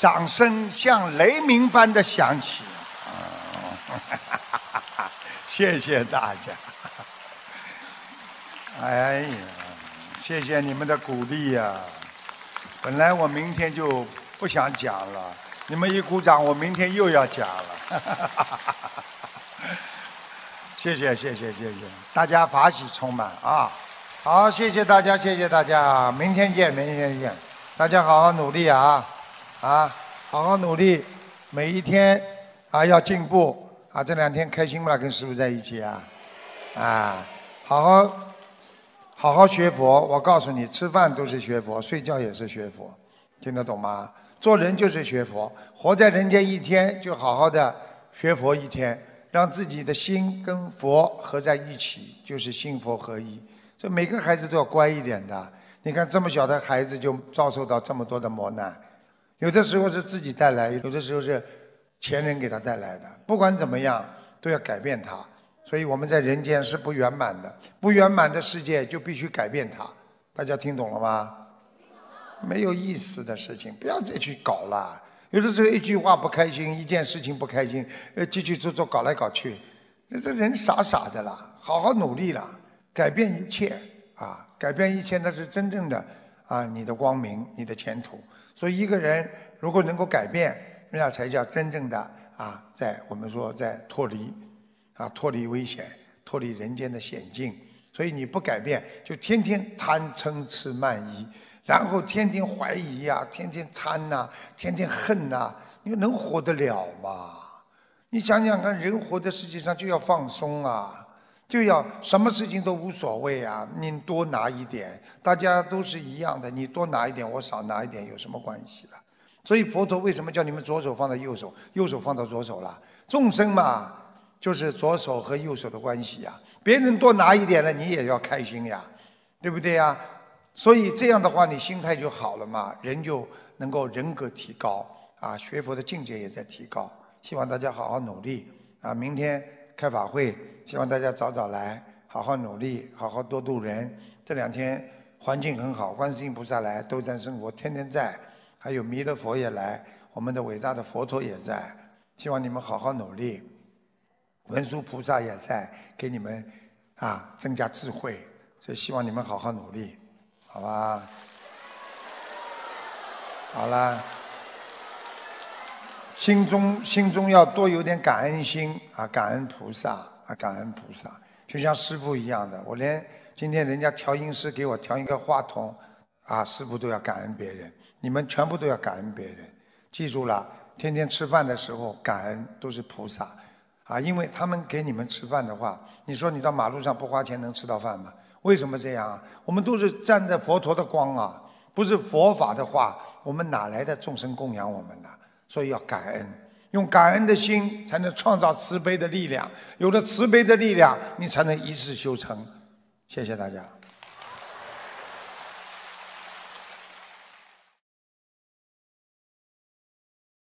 掌声像雷鸣般的响起。谢谢大家。哎呀，谢谢你们的鼓励呀！本来我明天就不想讲了，你们一鼓掌，我明天又要讲了。谢谢，大家法喜充满啊！好，谢谢大家，谢谢大家，明天见，明天见，大家好好努力啊！好好努力，每一天要进步啊！这2天开心不啦？跟师父在一起好好学佛。我告诉你，吃饭都是学佛，睡觉也是学佛，听得懂吗？做人就是学佛，活在人间一天，就好好的学佛一天，让自己的心跟佛合在一起，就是心佛合一。这每个孩子都要乖一点的。你看这么小的孩子就遭受到这么多的磨难，有的时候是自己带来，有的时候是前人给他带来的。不管怎么样，都要改变他。所以我们在人间是不圆满的，不圆满的世界就必须改变它。大家听懂了吗？没有意思的事情，不要再去搞了。有的时候一句话不开心，一件事情不开心，继续做搞来搞去，这人傻傻的啦。好好努力啦，改变一切改变一切，那是真正的你的光明，你的前途。所以一个人如果能够改变，那才叫真正的我们说在脱离危险，脱离人间的险境。所以你不改变，就天天贪嗔痴慢疑，然后天天怀疑天天贪天天恨你能活得了吗？你想想看，人活在世界上就要放松就要什么事情都无所谓你多拿一点，大家都是一样的，你多拿一点，我少拿一点，有什么关系了？所以佛陀为什么叫你们左手放到右手，右手放到左手了？众生嘛，就是左手和右手的关系别人多拿一点了，你也要开心对不对所以这样的话，你心态就好了嘛，人就能够人格提高学佛的境界也在提高。希望大家好好努力明天开法会，希望大家早早来，好好努力，好好多度人。这2天环境很好，观世音菩萨来，斗战胜佛天天在，还有弥勒佛也来，我们的伟大的佛陀也在，希望你们好好努力。文殊菩萨也在，给你们增加智慧，所以希望你们好好努力，好吧？好了，心中要多有点感恩心感恩菩萨感恩菩萨，就像师父一样的，我连今天人家调音师给我调一个话筒师父都要感恩别人，你们全部都要感恩别人。记住了，天天吃饭的时候感恩都是菩萨因为他们给你们吃饭的话，你说你到马路上不花钱能吃到饭吗？为什么这样我们都是站在佛陀的光不是佛法的话，我们哪来的众生供养我们呢？所以要感恩，用感恩的心才能创造慈悲的力量，有了慈悲的力量，你才能一世修成。谢谢大家。